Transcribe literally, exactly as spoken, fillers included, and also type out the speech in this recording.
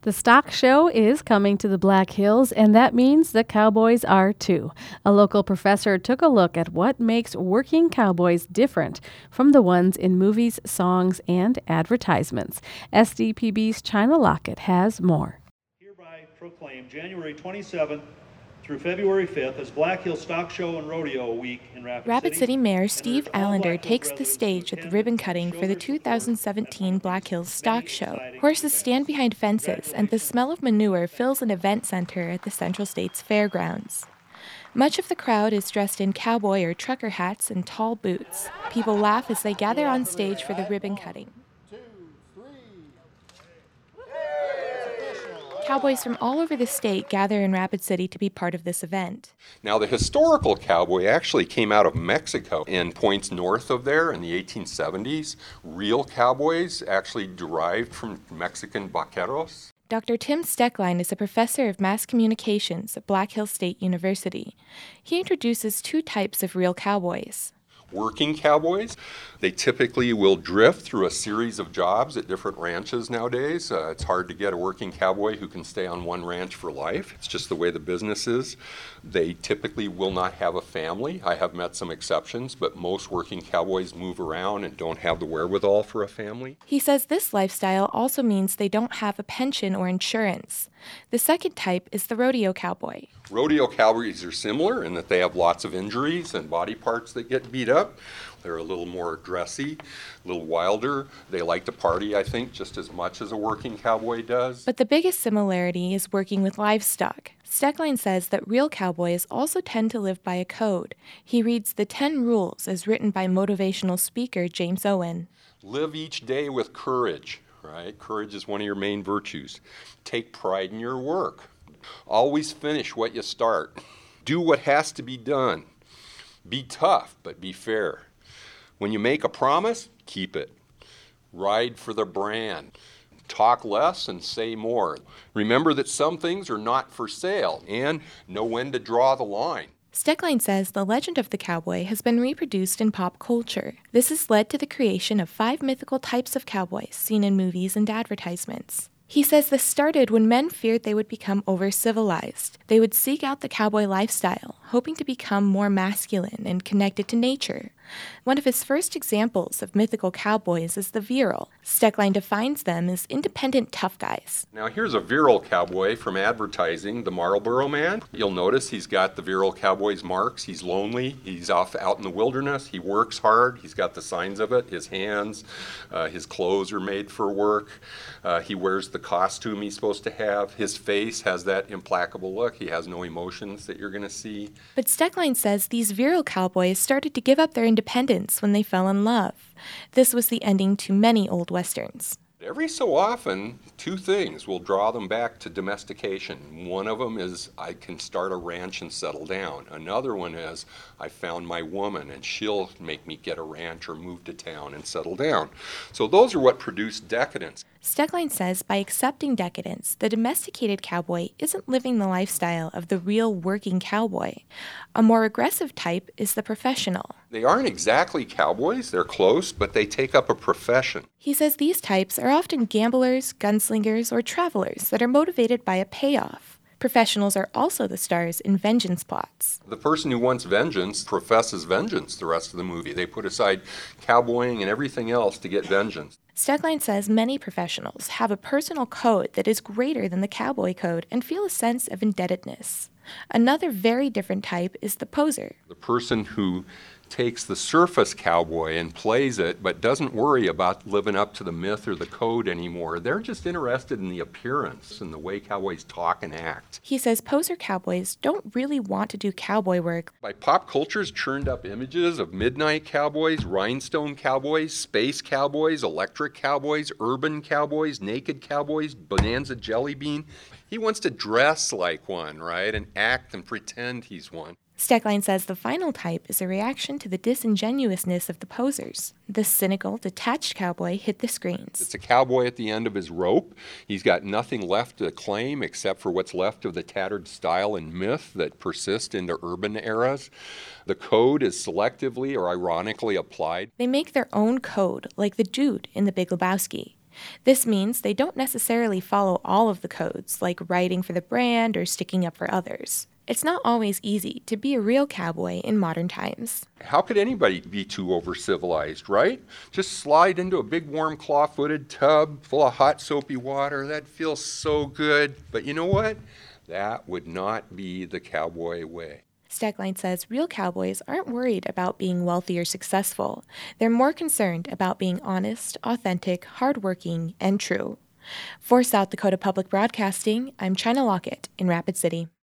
The stock show is coming to the Black Hills, and that means the cowboys are too. A local professor took a look at what makes working cowboys different from the ones in movies, songs, and advertisements. S D P B's China Lockett has more. Hereby proclaim January twenty-seventh through February fifth as Black Hills Stock Show and Rodeo Week in Rapid, Rapid City. City Mayor Steve Allender takes the stage at the ribbon cutting for the two thousand seventeen Black Hills Stock Show. Horses stand behind fences, and the smell of manure fills an event center at the Central States Fairgrounds. Much of the crowd is dressed in cowboy or trucker hats and tall boots. People laugh as they gather on stage for the ribbon cutting. Cowboys from all over the state gather in Rapid City to be part of this event. Now, the historical cowboy actually came out of Mexico and points north of there in the eighteen seventies. Real cowboys actually derived from Mexican vaqueros. Doctor Tim Stecklein is a professor of mass communications at Black Hills State University. He introduces two types of real cowboys. Working cowboys, they typically will drift through a series of jobs at different ranches nowadays. Uh, it's hard to get a working cowboy who can stay on one ranch for life. It's just the way the business is. They typically will not have a family. I have met some exceptions, but most working cowboys move around and don't have the wherewithal for a family. He says this lifestyle also means they don't have a pension or insurance. The second type is the rodeo cowboy. Rodeo cowboys are similar in that they have lots of injuries and body parts that get beat up. They're a little more dressy, a little wilder. They like to party, I think, just as much as a working cowboy does. But the biggest similarity is working with livestock. Stecklein says that real cowboys also tend to live by a code. He reads the ten rules as written by motivational speaker James Owen. Live each day with courage, right? Courage is one of your main virtues. Take pride in your work. Always finish what you start. Do what has to be done. Be tough, but be fair. When you make a promise, keep it. Ride for the brand. Talk less and say more. Remember that some things are not for sale, and know when to draw the line. Stecklein says the legend of the cowboy has been reproduced in pop culture. This has led to the creation of five mythical types of cowboys seen in movies and advertisements. He says this started when men feared they would become over-civilized. They would seek out the cowboy lifestyle, hoping to become more masculine and connected to nature. One of his first examples of mythical cowboys is the virile. Stecklein defines them as independent tough guys. Now here's a virile cowboy from advertising, the Marlboro Man. You'll notice he's got the virile cowboy's marks. He's lonely. He's off out in the wilderness. He works hard. He's got the signs of it. His hands, uh, his clothes are made for work. Uh, he wears the costume he's supposed to have. His face has that implacable look. He has no emotions that you're going to see. But Stecklein says these virile cowboys started to give up their independence when they fell in love. This was the ending to many old westerns. Every so often, two things will draw them back to domestication. One of them is I can start a ranch and settle down. Another one is I found my woman and she'll make me get a ranch or move to town and settle down. So those are what produce decadence. Stecklein says by accepting decadence, the domesticated cowboy isn't living the lifestyle of the real working cowboy. A more aggressive type is the professional. They aren't exactly cowboys, they're close, but they take up a profession. He says these types are often gamblers, gunslingers, or travelers that are motivated by a payoff. Professionals are also the stars in vengeance plots. The person who wants vengeance professes vengeance the rest of the movie. They put aside cowboying and everything else to get vengeance. Stecklein says many professionals have a personal code that is greater than the cowboy code and feel a sense of indebtedness. Another very different type is the poser. The person who takes the surface cowboy and plays it, but doesn't worry about living up to the myth or the code anymore. They're just interested in the appearance and the way cowboys talk and act. He says poser cowboys don't really want to do cowboy work. By pop culture's churned up images of midnight cowboys, rhinestone cowboys, space cowboys, electric cowboys, urban cowboys, naked cowboys, bonanza jelly bean. He wants to dress like one, right, and act and pretend he's one. Stecklein says the final type is a reaction to the disingenuousness of the posers. The cynical, detached cowboy hit the screens. It's a cowboy at the end of his rope. He's got nothing left to claim except for what's left of the tattered style and myth that persist into urban eras. The code is selectively or ironically applied. They make their own code, like the dude in The Big Lebowski. This means they don't necessarily follow all of the codes, like writing for the brand or sticking up for others. It's not always easy to be a real cowboy in modern times. How could anybody be too over-civilized, right? Just slide into a big warm claw-footed tub full of hot soapy water. That feels so good. But you know what? That would not be the cowboy way. Stegline says real cowboys aren't worried about being wealthy or successful. They're more concerned about being honest, authentic, hardworking, and true. For South Dakota Public Broadcasting, I'm China Lockett in Rapid City.